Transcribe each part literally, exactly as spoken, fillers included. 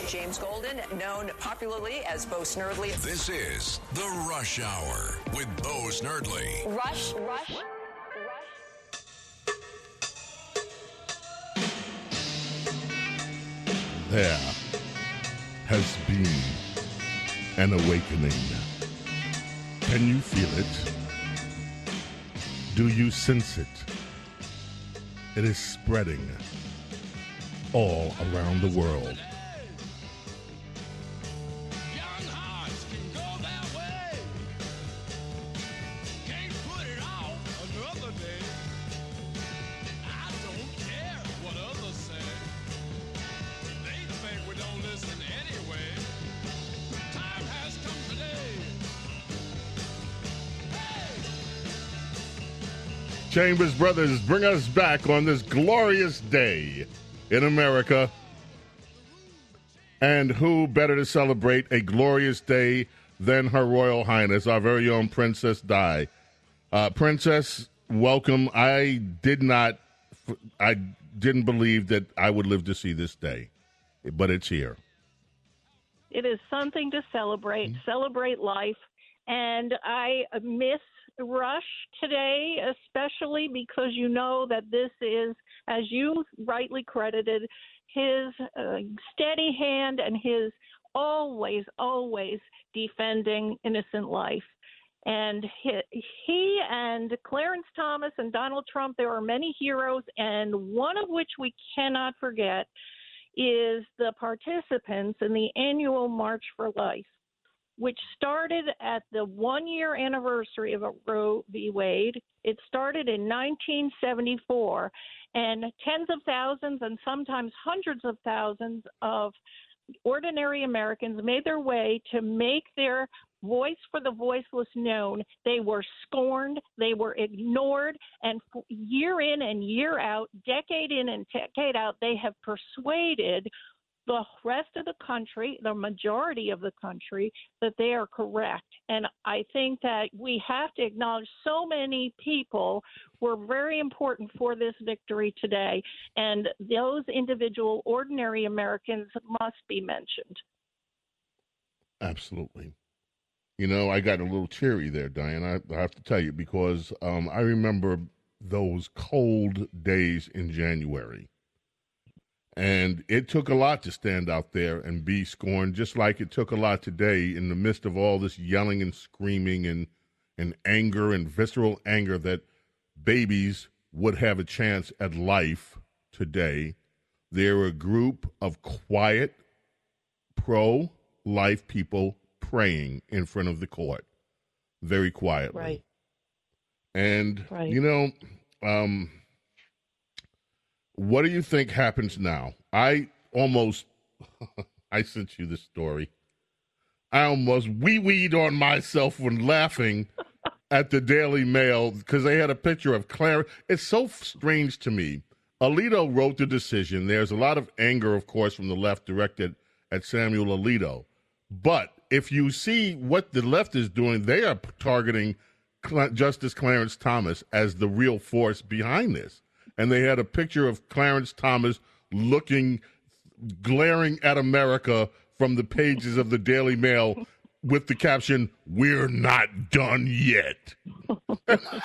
James Golden, known popularly as Bo Snerdley. This is The Rush Hour with Bo Snerdley. Rush, Rush, Rush. There has been an awakening. Can you feel it? Do you sense it? It is spreading all around the world. Chambers Brothers bring us back on this glorious day in America. And who better to celebrate a glorious day than Her Royal Highness, our very own Princess Di. Uh, Princess, welcome. I did not, I didn't believe that I would live to see this day, but it's here. It is something to celebrate, mm-hmm. celebrate life. And I miss Rush today, especially because you know that this is, as you rightly credited, his uh, steady hand and his always, always defending innocent life. And he, he and Clarence Thomas and Donald Trump, there are many heroes, and one of which we cannot forget is the participants in the annual March for Life, which started at the one-year anniversary of Roe v. Wade. It started in nineteen seventy-four, and tens of thousands and sometimes hundreds of thousands of ordinary Americans made their way to make their voice for the voiceless known. They were scorned, they were ignored, and year in and year out, decade in and decade out, they have persuaded the rest of the country, the majority of the country, that they are correct. And I think that we have to acknowledge so many people were very important for this victory today. And those individual ordinary Americans must be mentioned. Absolutely. You know, I got a little teary there, Diane. I, I have to tell you, because um, I remember those cold days in January. And it took a lot to stand out there and be scorned, just like it took a lot today in the midst of all this yelling and screaming and, and anger and visceral anger that babies would have a chance at life today. They're a group of quiet, pro-life people praying in front of the court, very quietly. Right. And, right. you know, um, what do you think happens now? I almost, I sent you this story. I almost wee-weed on myself when laughing at the Daily Mail because they had a picture of Clarence. It's so strange to me. Alito wrote the decision. There's a lot of anger, of course, from the left directed at Samuel Alito. But if you see what the left is doing, they are targeting Justice Clarence Thomas as the real force behind this. And they had a picture of Clarence Thomas looking, glaring at America from the pages of the Daily Mail with the caption, "We're not done yet." Well,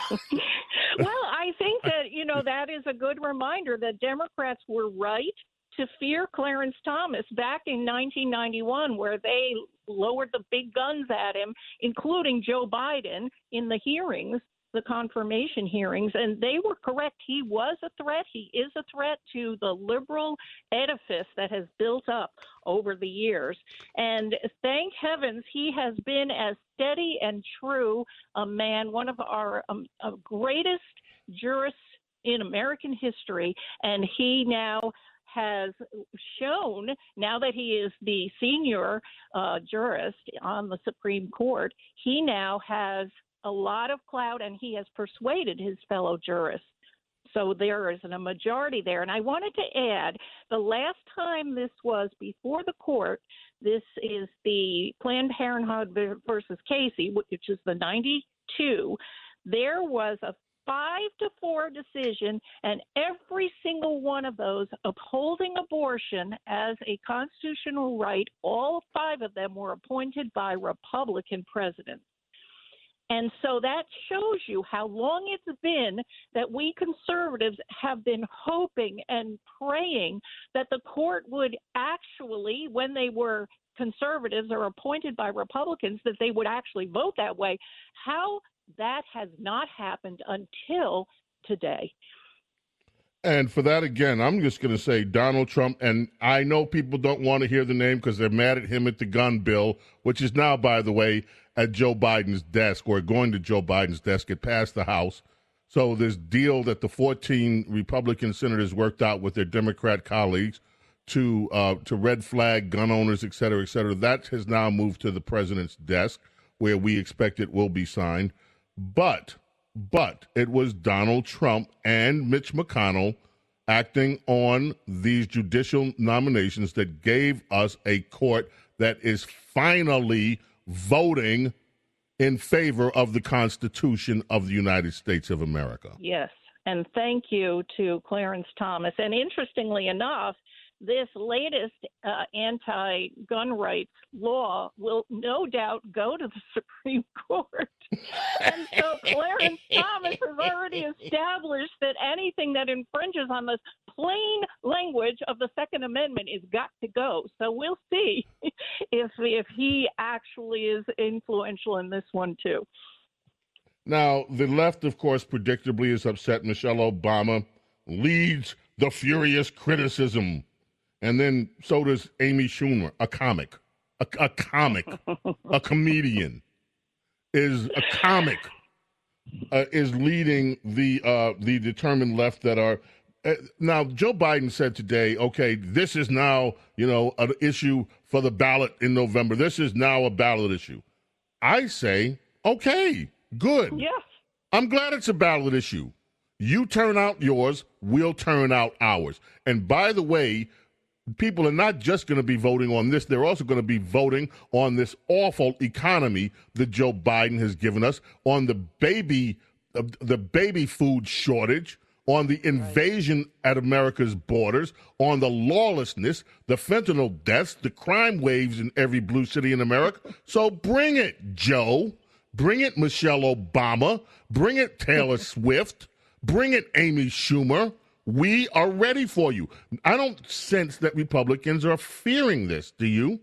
I think that, you know, that is a good reminder that Democrats were right to fear Clarence Thomas back in nineteen ninety-one, where they lowered the big guns at him, including Joe Biden, in the hearings, the confirmation hearings, and they were correct. He was a threat. He is a threat to the liberal edifice that has built up over the years. And thank heavens he has been as steady and true a man, one of our um, uh, greatest jurists in American history, and he now has shown, now that he is the senior uh, jurist on the Supreme Court, he now has a lot of clout, and he has persuaded his fellow jurists. So there is a majority there. And I wanted to add, the last time this was before the court, this is the Planned Parenthood versus Casey, which is the ninety-two, there was a five to four decision, and every single one of those upholding abortion as a constitutional right, all five of them were appointed by Republican presidents. And so that shows you how long it's been that we conservatives have been hoping and praying that the court would actually, when they were conservatives or appointed by Republicans, that they would actually vote that way. How that has not happened until today. And for that, again, I'm just going to say Donald Trump, and I know people don't want to hear the name because they're mad at him at the gun bill, which is now, by the way, at Joe Biden's desk, or going to Joe Biden's desk. It passed the House. So this deal that the fourteen Republican senators worked out with their Democrat colleagues to uh, to red flag gun owners, et cetera, et cetera, that has now moved to the president's desk, where we expect it will be signed. But But it was Donald Trump and Mitch McConnell acting on these judicial nominations that gave us a court that is finally voting in favor of the Constitution of the United States of America. Yes, and thank you to Clarence Thomas. And interestingly enough, this latest uh, anti-gun rights law will no doubt go to the Supreme Court. And so Clarence Thomas has already established that anything that infringes on the plain language of the Second Amendment is got to go. So we'll see if if he actually is influential in this one too. Now, the left, of course, predictably is upset. Michelle Obama leads the furious criticism. And then so does Amy Schumer, a comic, a, a comic, a comedian, is a comic, uh, is leading the uh, the determined left that are. Uh, now, Joe Biden said today, okay, this is now, you know, an issue for the ballot in November. This is now a ballot issue. I say, okay, good. Yes. I'm glad it's a ballot issue. You turn out yours, we'll turn out ours. And by the way, people are not just going to be voting on this. They're also going to be voting on this awful economy that Joe Biden has given us, on the baby, uh, the baby food shortage, on the invasion at America's borders, on the lawlessness, the fentanyl deaths, the crime waves in every blue city in America. So bring it, Joe. Bring it, Michelle Obama. Bring it, Taylor Swift. Bring it, Amy Schumer. We are ready for you. I don't sense that Republicans are fearing this. Do you?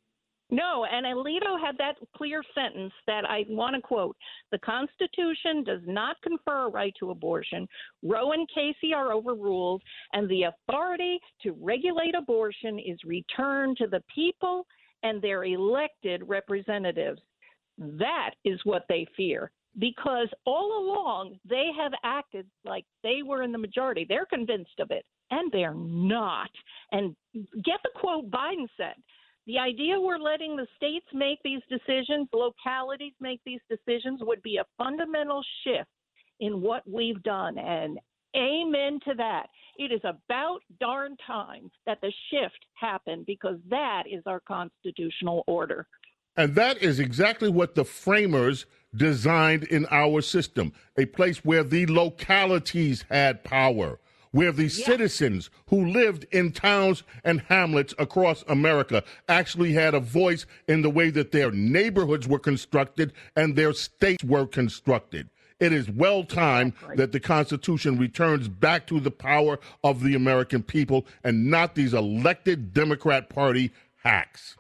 No, and Alito had that clear sentence that I want to quote. The Constitution does not confer a right to abortion. Roe and Casey are overruled, and the authority to regulate abortion is returned to the people and their elected representatives. That is what they fear. Because all along they have acted like they were in the majority. They're convinced of it, and they're not. And get the quote Biden said. The idea we're letting the states make these decisions, localities make these decisions, would be a fundamental shift in what we've done. And amen to that. It is about darn time that the shift happened, because that is our constitutional order. And that is exactly what the framers designed in our system, a place where the localities had power, where the yeah. citizens who lived in towns and hamlets across America actually had a voice in the way that their neighborhoods were constructed and their states were constructed. It is well time right. that the Constitution returns back to the power of the American people and not these elected Democrat Party hacks.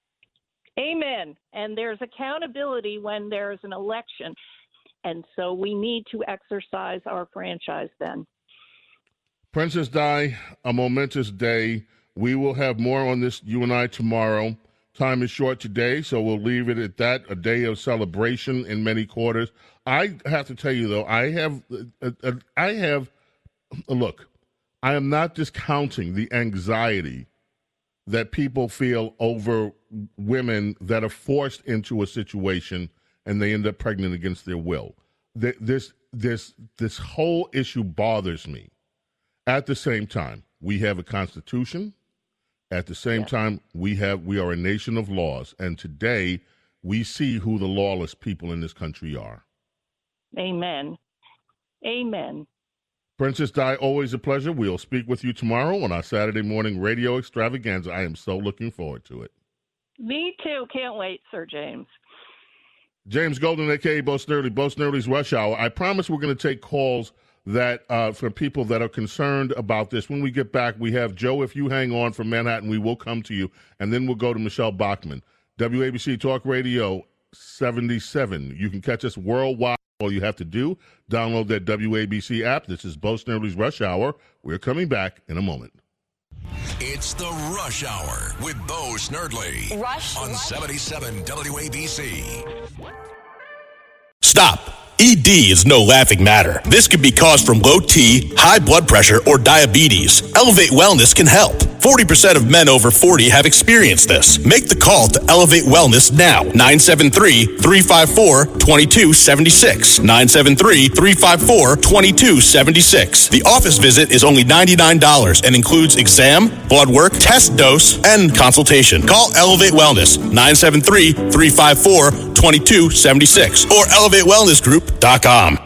Amen. And there's accountability when there's an election. And so we need to exercise our franchise then. Princess Di, a momentous day. We will have more on this, you and I, tomorrow. Time is short today, so we'll leave it at that, a day of celebration in many quarters. I have to tell you, though, I have, uh, uh, I have, uh, look, I am not discounting the anxiety that people feel over women that are forced into a situation and they end up pregnant against their will. This, this, this whole issue bothers me. At the same time, we have a constitution. At the same yeah. time, we have we are a nation of laws. And today, we see who the lawless people in this country are. Amen. Amen. Princess Di, always a pleasure. We'll speak with you tomorrow on our Saturday morning radio extravaganza. I am so looking forward to it. Me too. Can't wait, Sir James. James Golden, a k a. Bo Snerdly, Bo Snerdly's Rush Hour. I promise we're going to take calls that uh, for people that are concerned about this. When we get back, we have Joe, if you hang on from Manhattan, we will come to you, and then we'll go to Michelle Bachman. W A B C Talk Radio seventy-seven. You can catch us worldwide. All you have to do, download that W A B C app. This is Bo Snerdly's Rush Hour. We're coming back in a moment. It's the Rush Hour with Bo Snerdly. Rush. On Rush. seventy-seven W A B C. Stop. E D is no laughing matter. This could be caused from low T, high blood pressure, or diabetes. Elevate Wellness can help. forty percent of men over forty have experienced this. Make the call to Elevate Wellness now. nine seven three, three five four, two two seven six. nine seven three, three five four, two two seven six. The office visit is only ninety-nine dollars and includes exam, blood work, test dose, and consultation. Call Elevate Wellness. nine seven three, three five four, two two seven six or elevate wellness group dot com.